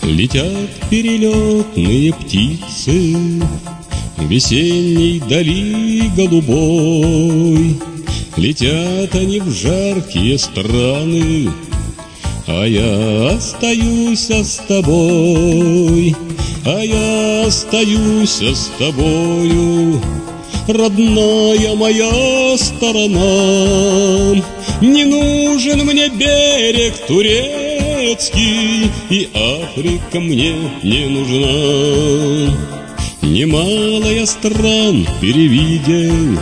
Летят перелетные птицы в весенней дали голубой. Летят они в жаркие страны, а я остаюсь с тобой, а я остаюсь с тобою, родная моя сторона. Не нужен мне берег турецкий, и Африка мне не нужна. Немало я стран перевидел,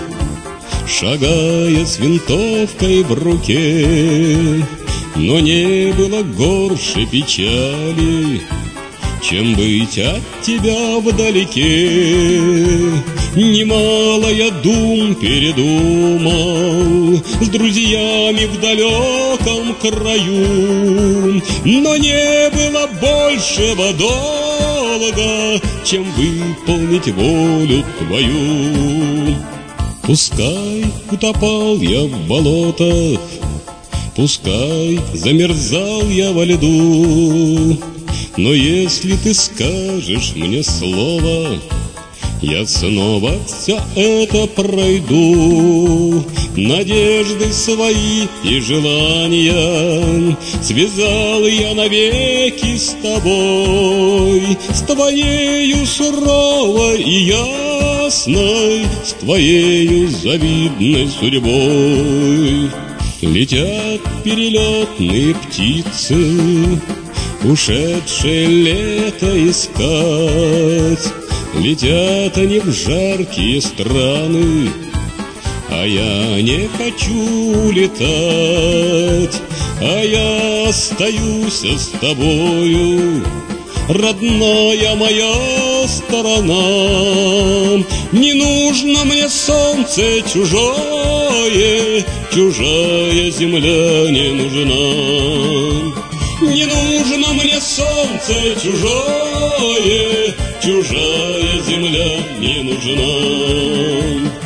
шагая с винтовкой в руке, но не было горше печали, чем быть от тебя вдалеке. Немало я дум передумал с друзьями в далеком краю, но не было большего долга, чем выполнить волю твою. Пускай утопал я в болотах, пускай замерзал я во льду, но если ты скажешь мне слово, я снова все это пройду. Надежды свои и желания связал я навеки с тобой, с твоею суровой и ясной, с твоею завидной судьбой. Летят перелетные птицы, ушедшее лето искать. Летят они в жаркие страны, а я не хочу летать, а я остаюсь с тобою, родная моя сторона. Не нужно мне солнце чужое, чужая земля не нужна. Не нужно мне солнце чужое, чужая земля не нужна.